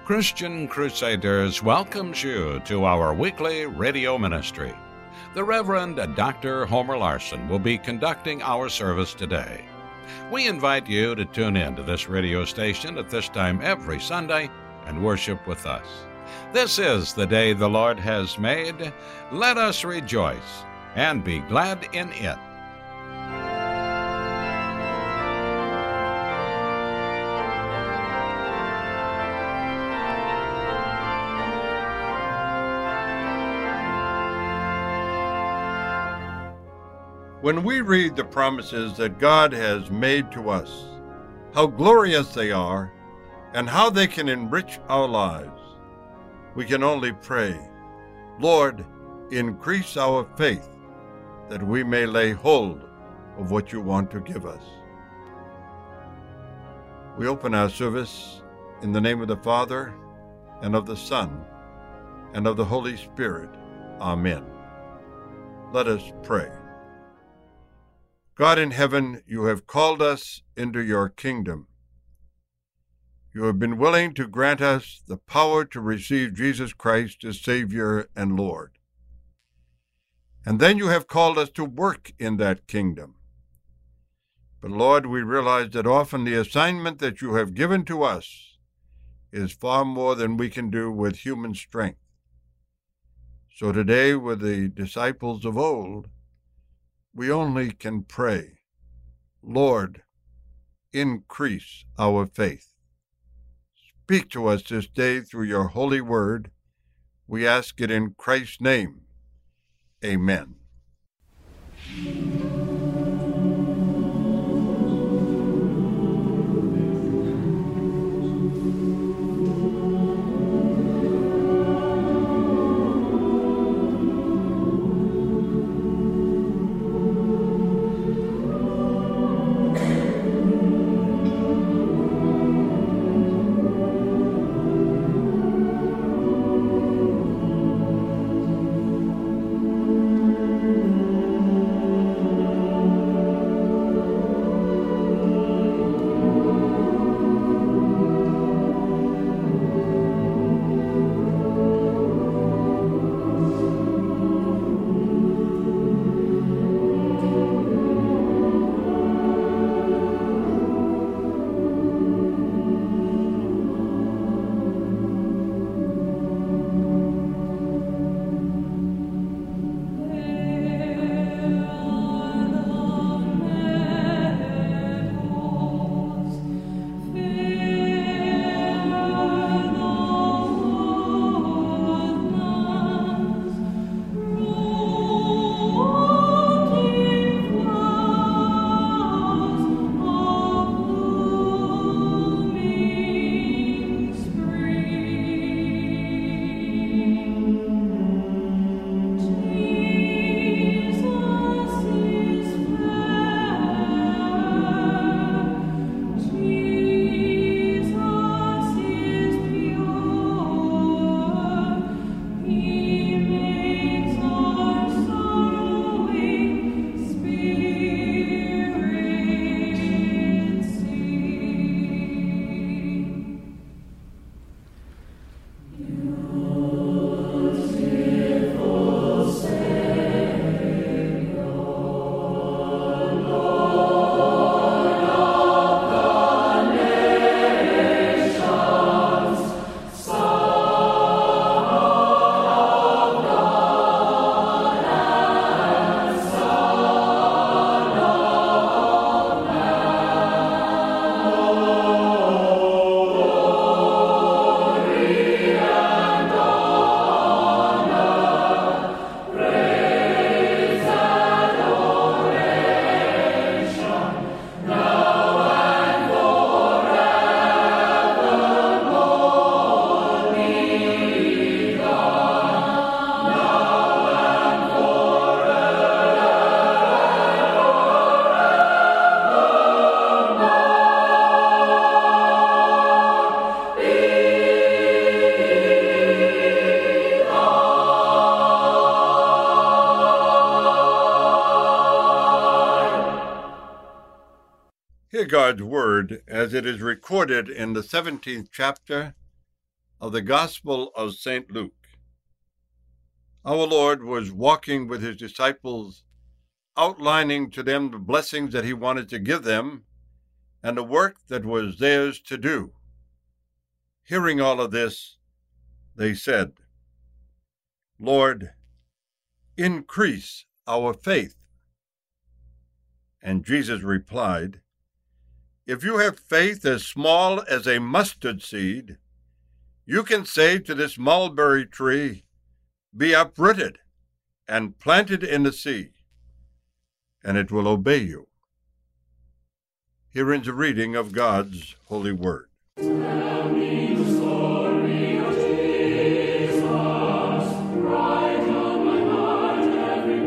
Christian Crusaders welcomes you to our weekly radio ministry. The Reverend Dr. Homer Larson will be conducting our service today. We invite you to tune in to this radio station at this time every Sunday and worship with us. This is the day the Lord has made. Let us rejoice and be glad in it. When we read the promises that God has made to us, how glorious they are, and how they can enrich our lives, we can only pray, Lord, increase our faith, that we may lay hold of what you want to give us. We open our service in the name of the Father, and of the Son, and of the Holy Spirit. Amen. Let us pray. God in heaven, you have called us into your kingdom. You have been willing to grant us the power to receive Jesus Christ as Savior and Lord. And then you have called us to work in that kingdom. But Lord, we realize that often the assignment that you have given to us is far more than we can do with human strength. So today, with the disciples of old, we only can pray, Lord, increase our faith. Speak to us this day through your holy word. We ask it in Christ's name. Amen. Hear God's word as it is recorded in the 17th chapter of the Gospel of St. Luke. Our Lord was walking with his disciples, outlining to them the blessings that he wanted to give them and the work that was theirs to do. Hearing all of this, they said, "Lord, increase our faith." And Jesus replied, "If you have faith as small as a mustard seed, you can say to this mulberry tree, 'Be uprooted and planted in the sea,' and it will obey you." Here ends a reading of God's holy word. Tell me the story of Jesus, write on my heart every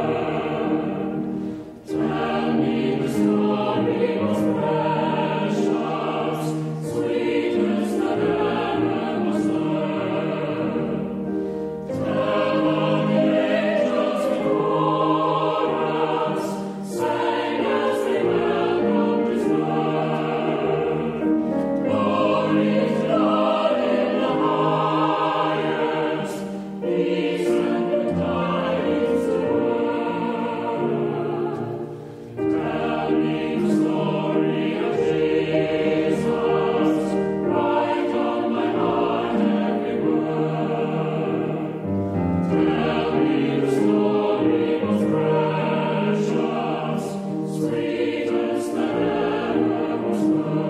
word. Tell me the story most precious, sweetest that ever was heard. Tell of the angels in chorus, sang as they welcomed his birth. Glory to God in the highest, peace and good tidings to earth. Tell me the story of Jesus, write on my heart every word. Tell me the story most precious, sweetest that ever was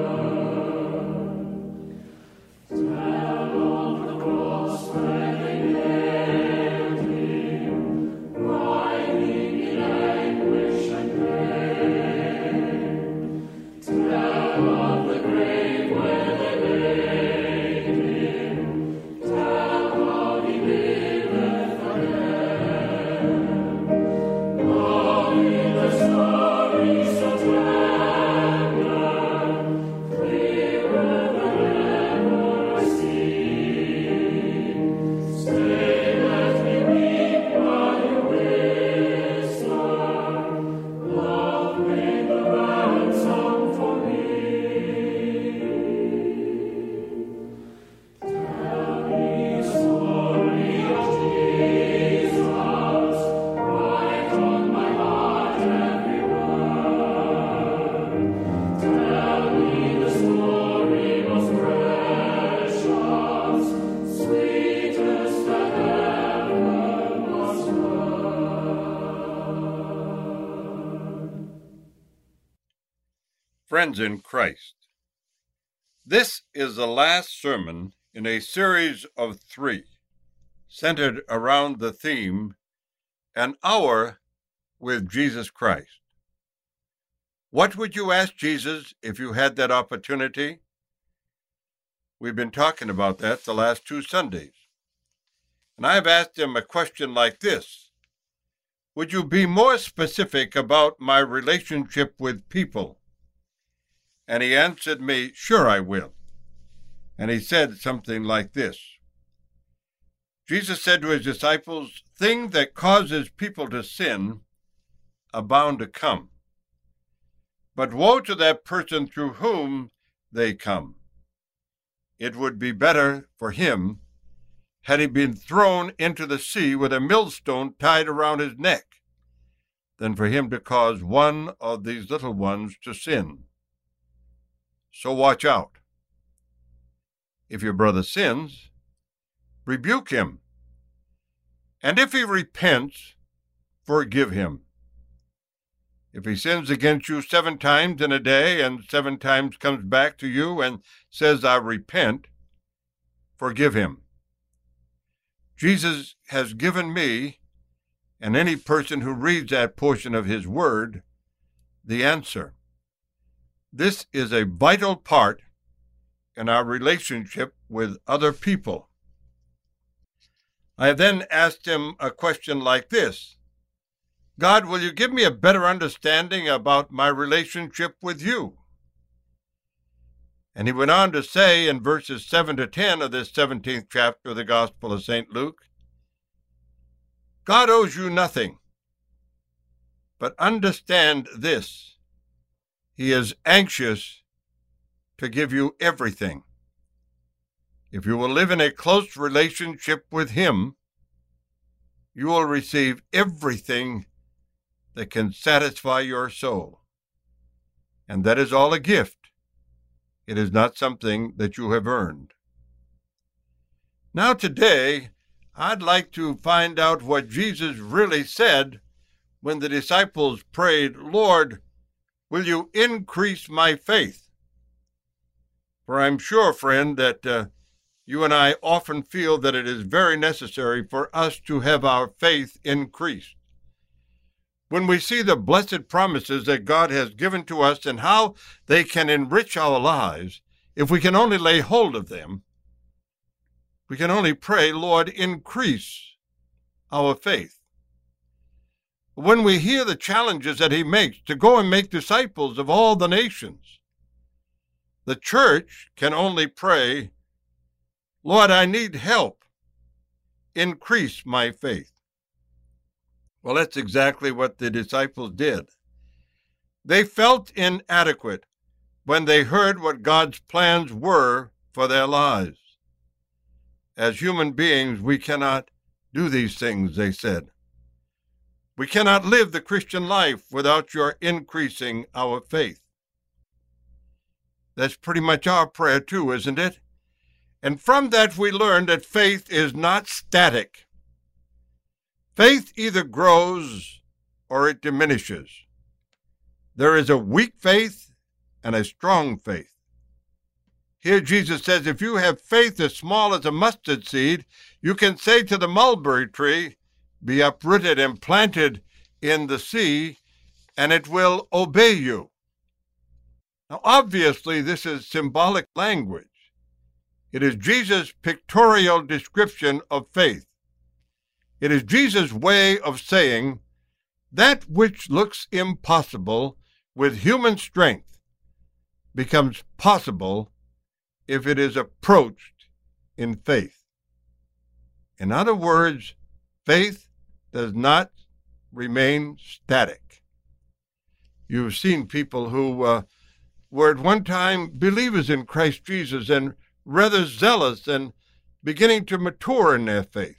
heard. Tell on the cross where they nailed him, writhing in anguish and pain. Tell of the grave where they laid him, tell how he liveth again. Oh, in the story so tender, clearer than ever I see. Stay, let me weep while you whisper, love paid the ransom for me. Tell me the story of Jesus, write on my heart every word. Tell me the story most precious, sweetest that ever was heard. Friends in Christ, this is the last sermon in a series of 3, centered around the theme, An Hour with Jesus Christ. What would you ask Jesus if you had that opportunity? We've been talking about that the last 2 Sundays. And I've asked him a question like this: would you be more specific about my relationship with people? And he answered me, "Sure I will." And he said something like this. Jesus said to his disciples, "Thing that causes people to sin are bound to come. But woe to that person through whom they come. It would be better for him had he been thrown into the sea with a millstone tied around his neck than for him to cause one of these little ones to sin. So watch out. If your brother sins, rebuke him. And if he repents, forgive him. If he sins against you 7 times in a day and 7 times comes back to you and says, 'I repent,' forgive him." Jesus has given me, and any person who reads that portion of his word, the answer. This is a vital part in our relationship with other people. I then asked him a question like this: God, will you give me a better understanding about my relationship with you? And he went on to say in verses 7 to 10 of this 17th chapter of the Gospel of St. Luke, God owes you nothing, but understand this: he is anxious to give you everything. If you will live in a close relationship with Him, you will receive everything that can satisfy your soul. And that is all a gift. It is not something that you have earned. Now today, I'd like to find out what Jesus really said when the disciples prayed, "Lord, will you increase my faith?" For I'm sure, friend, that you and I often feel that it is very necessary for us to have our faith increased. When we see the blessed promises that God has given to us and how they can enrich our lives, if we can only lay hold of them, we can only pray, "Lord, increase our faith." When we hear the challenges that He makes to go and make disciples of all the nations, the church can only pray, "Lord, I need help. Increase my faith." Well, that's exactly what the disciples did. They felt inadequate when they heard what God's plans were for their lives. As human beings, we cannot do these things, they said. We cannot live the Christian life without your increasing our faith. That's pretty much our prayer too, isn't it? And from that we learn that faith is not static. Faith either grows or it diminishes. There is a weak faith and a strong faith. Here Jesus says, if you have faith as small as a mustard seed, you can say to the mulberry tree, "Be uprooted and planted in the sea," and it will obey you. Now, obviously, this is symbolic language. It is Jesus' pictorial description of faith. It is Jesus' way of saying that which looks impossible with human strength becomes possible if it is approached in faith. In other words, faith does not remain static. You've seen people who were at one time believers in Christ Jesus and rather zealous and beginning to mature in their faith.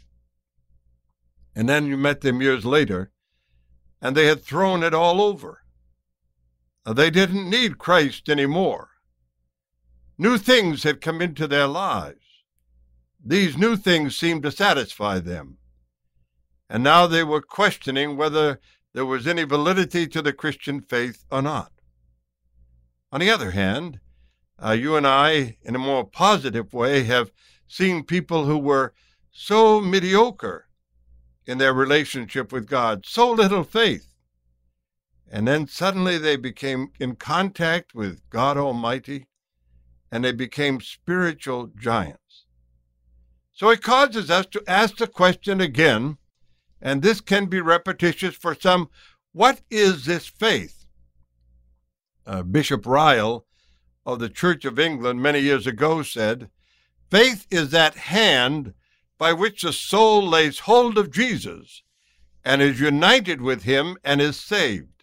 And then you met them years later, and they had thrown it all over. They didn't need Christ anymore. New things had come into their lives. These new things seemed to satisfy them. And now they were questioning whether there was any validity to the Christian faith or not. On the other hand, you and I, in a more positive way, have seen people who were so mediocre in their relationship with God, so little faith. And then suddenly they became in contact with God Almighty, and they became spiritual giants. So it causes us to ask the question again, and this can be repetitious for some, what is this faith? Bishop Ryle of the Church of England many years ago said, "Faith is that hand by which the soul lays hold of Jesus and is united with Him and is saved."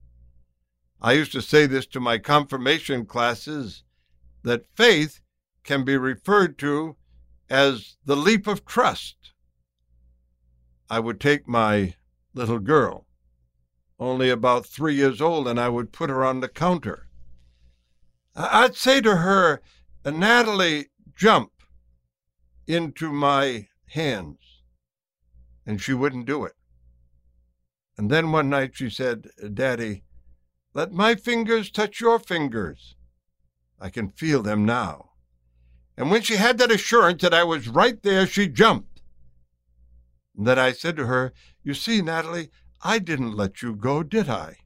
I used to say this to my confirmation classes, that faith can be referred to as the leap of trust. I would take my little girl, only about 3 years old, and I would put her on the counter. I'd say to her, "Natalie, jump into my hands," and she wouldn't do it. And then one night she said, "Daddy, let my fingers touch your fingers. I can feel them now." And when she had that assurance that I was right there, she jumped. And then I said to her, "You see, Natalie, I didn't let you go, did I?"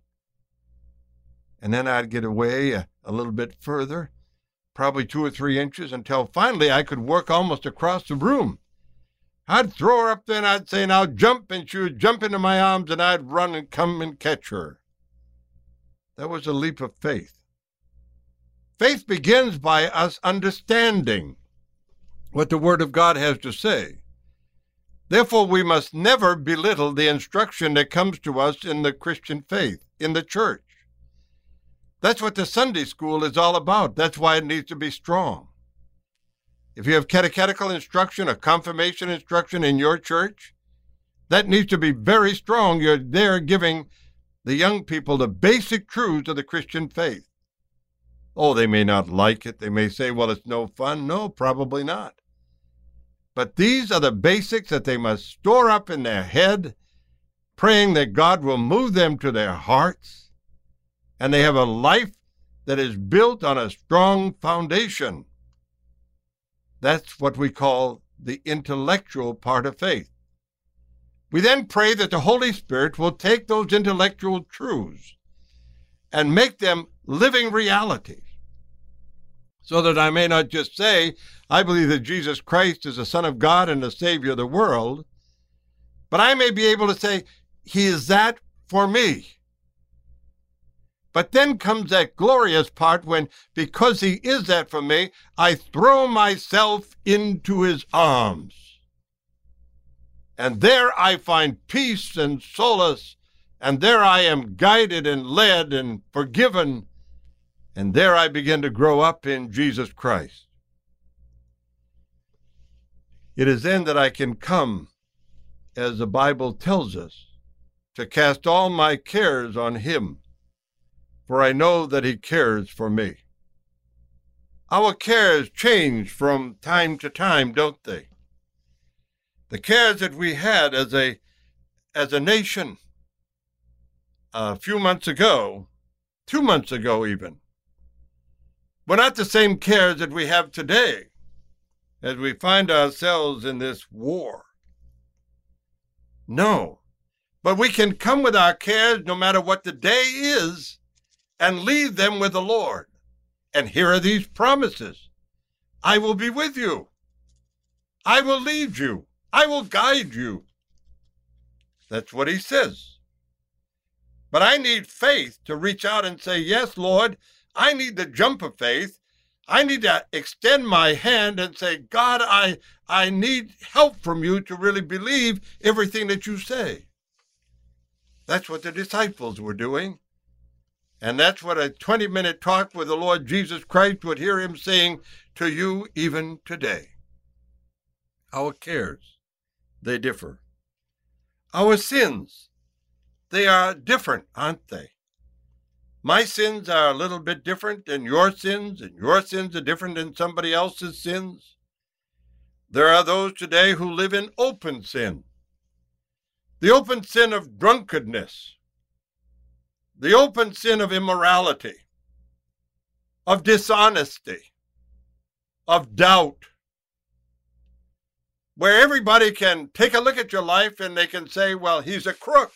And then I'd get away a little bit further, probably 2 or 3 inches, until finally I could work almost across the room. I'd throw her up there and I'd say, "Now jump," and she would jump into my arms and I'd run and come and catch her. That was a leap of faith. Faith begins by us understanding what the Word of God has to say. Therefore, we must never belittle the instruction that comes to us in the Christian faith, in the church. That's what the Sunday school is all about. That's why it needs to be strong. If you have catechetical instruction, a confirmation instruction in your church, that needs to be very strong. You're there giving the young people the basic truths of the Christian faith. Oh, they may not like it. They may say, well, it's no fun. No, probably not. But these are the basics that they must store up in their head, praying that God will move them to their hearts, and they have a life that is built on a strong foundation. That's what we call the intellectual part of faith. We then pray that the Holy Spirit will take those intellectual truths and make them living realities, so that I may not just say, I believe that Jesus Christ is the Son of God and the Savior of the world, but I may be able to say, He is that for me. But then comes that glorious part when, because He is that for me, I throw myself into His arms. And there I find peace and solace, and there I am guided and led and forgiven, and there I begin to grow up in Jesus Christ. It is then that I can come, as the Bible tells us, to cast all my cares on Him, for I know that He cares for me. Our cares change from time to time, don't they? The cares that we had as a nation a few months ago, 2 months ago even, were not the same cares that we have today as we find ourselves in this war. No, but we can come with our cares no matter what the day is and leave them with the Lord. And here are these promises. I will be with you. I will lead you. I will guide you. That's what He says. But I need faith to reach out and say, yes, Lord, I need the jump of faith. I need to extend my hand and say, God, I need help from you to really believe everything that you say. That's what the disciples were doing. And that's what a 20-minute talk with the Lord Jesus Christ would hear Him saying to you even today. Our cares, they differ. Our sins, they are different, aren't they? My sins are a little bit different than your sins, and your sins are different than somebody else's sins. There are those today who live in open sin. The open sin of drunkenness, the open sin of immorality, of dishonesty, of doubt, where everybody can take a look at your life and they can say, well, he's a crook.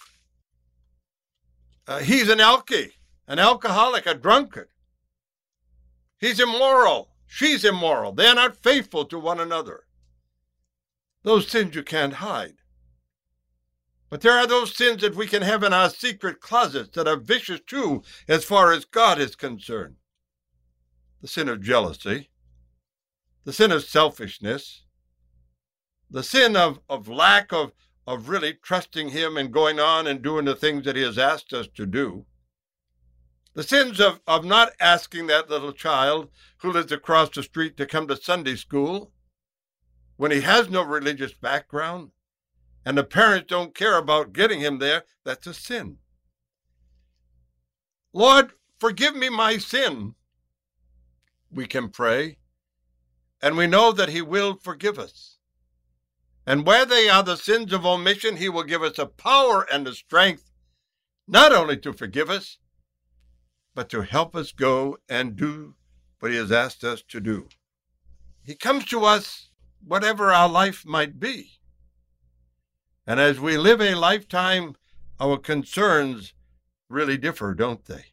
He's an alkie, an alcoholic, a drunkard. He's immoral. She's immoral. They're not faithful to one another. Those sins you can't hide. But there are those sins that we can have in our secret closets that are vicious too, as far as God is concerned. The sin of jealousy, the sin of selfishness, the sin of lack of really trusting Him and going on and doing the things that He has asked us to do. The sins of not asking that little child who lives across the street to come to Sunday school when he has no religious background, and the parents don't care about getting him there. That's a sin. Lord, forgive me my sin. We can pray, and we know that He will forgive us. And where they are the sins of omission, He will give us the power and the strength, not only to forgive us, but to help us go and do what He has asked us to do. He comes to us whatever our life might be. And as we live a lifetime, our concerns really differ, don't they?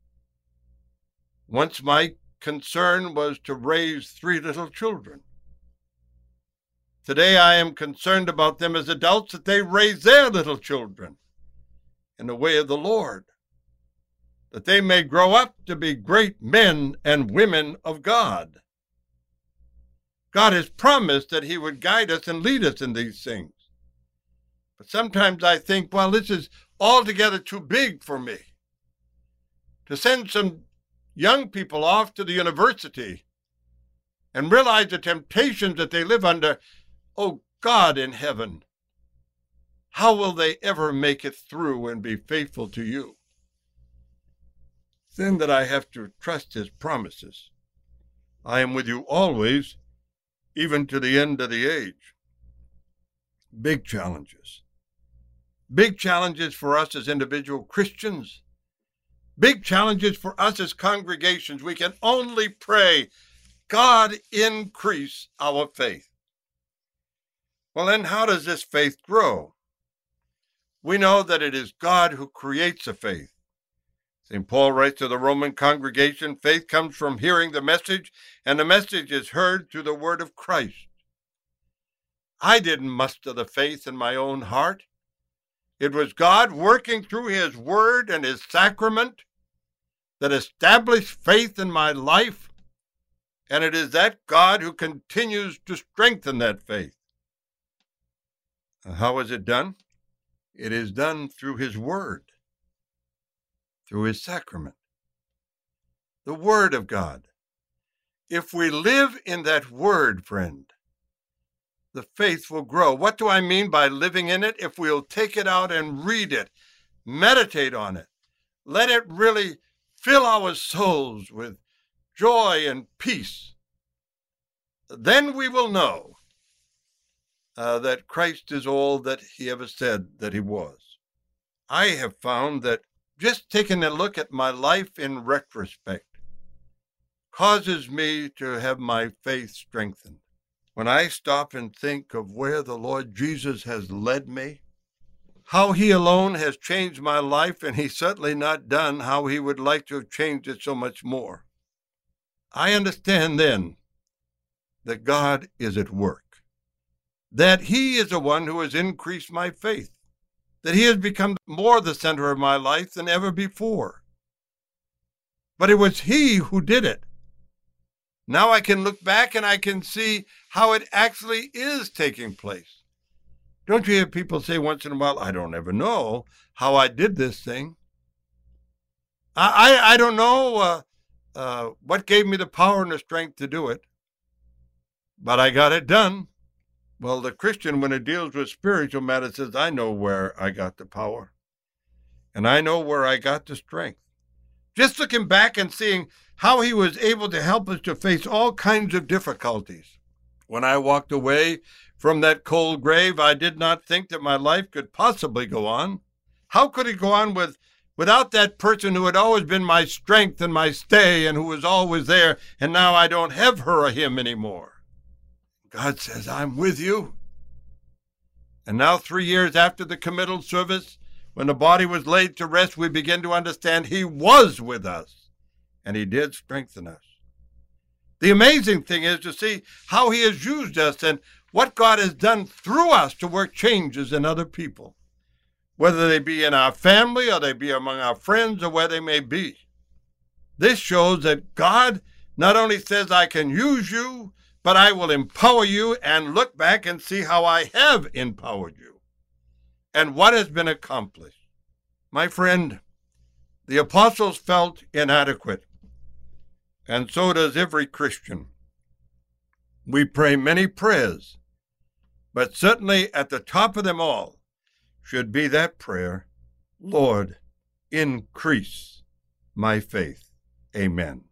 Once my concern was to raise 3 little children. Today I am concerned about them as adults, that they raise their little children in the way of the Lord, that they may grow up to be great men and women of God. God has promised that He would guide us and lead us in these things. But sometimes I think, well, this is altogether too big for me. To send some young people off to the university and realize the temptations that they live under, oh God in heaven, how will they ever make it through and be faithful to you? Then that I have to trust his promises. I am with you always, even to the end of the age. Big challenges. Big challenges for us as individual Christians. Big challenges for us as congregations. We can only pray, God, increase our faith. Well, then how does this faith grow? We know that it is God who creates a faith. St. Paul writes to the Roman congregation, faith comes from hearing the message, and the message is heard through the word of Christ. I didn't muster the faith in my own heart. It was God working through his word and his sacrament that established faith in my life, and it is that God who continues to strengthen that faith. How is it done? It is done through his word, through his sacrament, the word of God. If we live in that word, friend, the faith will grow. What do I mean by living in it? If we'll take it out and read it, meditate on it, let it really fill our souls with joy and peace, then we will know that Christ is all that he ever said that he was. I have found that just taking a look at my life in retrospect causes me to have my faith strengthened. When I stop and think of where the Lord Jesus has led me, how he alone has changed my life, and he's certainly not done how he would like to have changed it so much more, I understand then that God is at work, that he is the one who has increased my faith, that he has become more the center of my life than ever before. But it was he who did it. Now I can look back and I can see how it actually is taking place. Don't you hear people say once in a while, I don't ever know how I did this thing. I don't know what gave me the power and the strength to do it, but I got it done. Well, the Christian, when it deals with spiritual matters, says, I know where I got the power, and I know where I got the strength. Just looking back and seeing how he was able to help us to face all kinds of difficulties. When I walked away from that cold grave, I did not think that my life could possibly go on. How could it go on without that person who had always been my strength and my stay and who was always there, and now I don't have her or him anymore? God says, I'm with you. And now 3 years after the committal service, when the body was laid to rest, we begin to understand he was with us, and he did strengthen us. The amazing thing is to see how he has used us and what God has done through us to work changes in other people, whether they be in our family or they be among our friends or where they may be. This shows that God not only says, I can use you, but I will empower you, and look back and see how I have empowered you and what has been accomplished. My friend, the apostles felt inadequate, and so does every Christian. We pray many prayers, but certainly at the top of them all should be that prayer, Lord, increase my faith. Amen.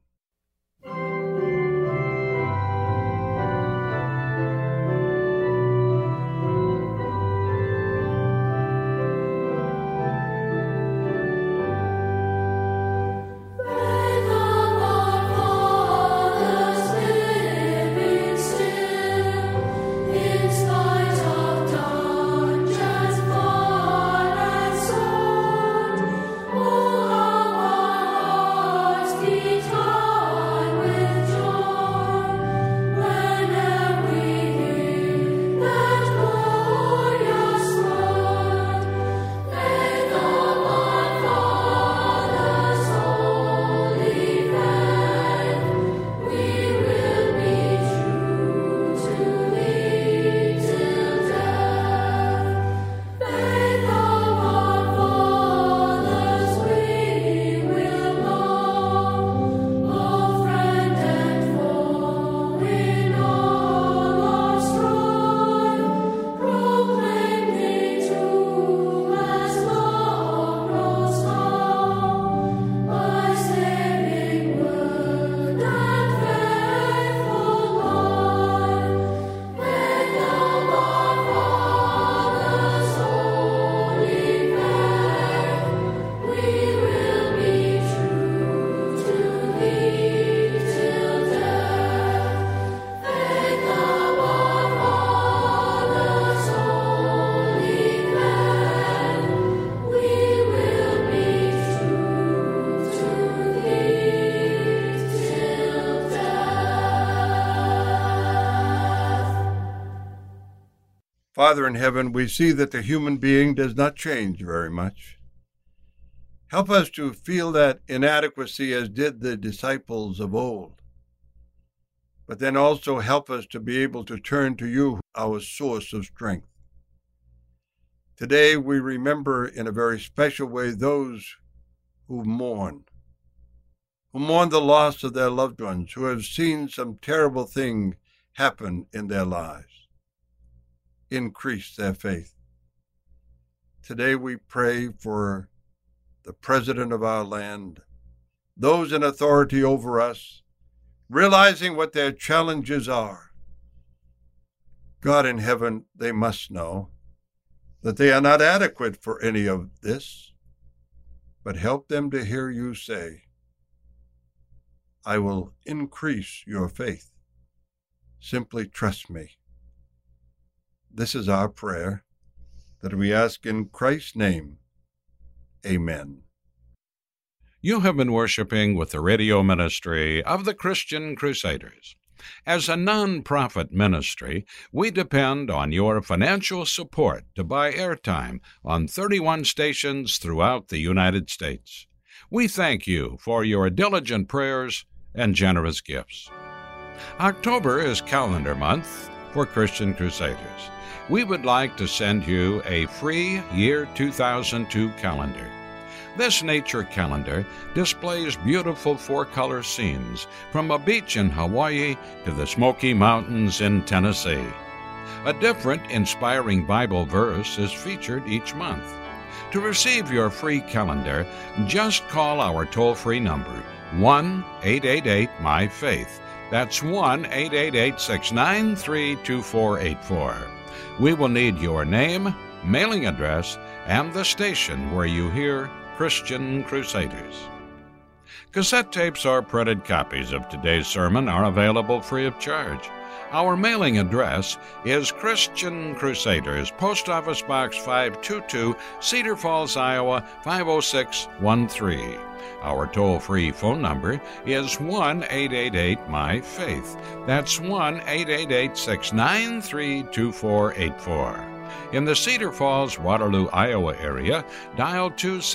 Guitar Father in heaven, we see that the human being does not change very much. Help us to feel that inadequacy as did the disciples of old. But then also help us to be able to turn to you, our source of strength. Today we remember in a very special way those who mourn the loss of their loved ones, who have seen some terrible thing happen in their lives. Increase their faith. Today we pray for the president of our land, those in authority over us, realizing what their challenges are. God in heaven, they must know that they are not adequate for any of this, but help them to hear you say, I will increase your faith. Simply trust me. This is our prayer that we ask in Christ's name. Amen. You have been worshiping with the radio ministry of the Christian Crusaders. As a non-profit ministry, we depend on your financial support to buy airtime on 31 stations throughout the United States. We thank you for your diligent prayers and generous gifts. October is calendar month for Christian Crusaders. We would like to send you a free year 2002 calendar. This nature calendar displays beautiful four-color scenes from a beach in Hawaii to the Smoky Mountains in Tennessee. A different, inspiring Bible verse is featured each month. To receive your free calendar, just call our toll-free number, 1-888-MY-FAITH. That's 1-888-693-2484. We will need your name, mailing address, and the station where you hear Christian Crusaders. Cassette tapes or printed copies of today's sermon are available free of charge. Our mailing address is Christian Crusaders, Post Office Box 522, Cedar Falls, Iowa 50613. Our toll-free phone number is 1-888-MY-FAITH. That's 1-888-693-2484. In the Cedar Falls, Waterloo, Iowa area, dial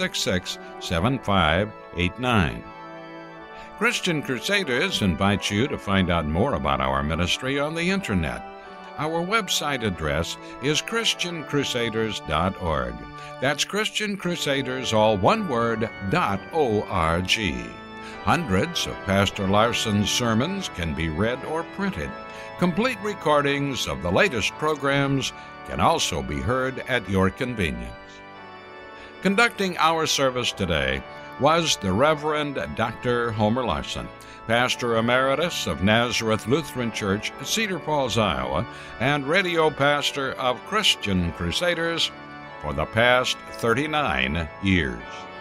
266-7589. Christian Crusaders invites you to find out more about our ministry on the Internet. Our website address is ChristianCrusaders.org. That's Christian Crusaders, all one word, .org. Hundreds of Pastor Larson's sermons can be read or printed. Complete recordings of the latest programs can also be heard at your convenience. Conducting our service today was the Reverend Dr. Homer Larson, Pastor Emeritus of Nazareth Lutheran Church, Cedar Falls, Iowa, and radio pastor of Christian Crusaders for the past 39 years.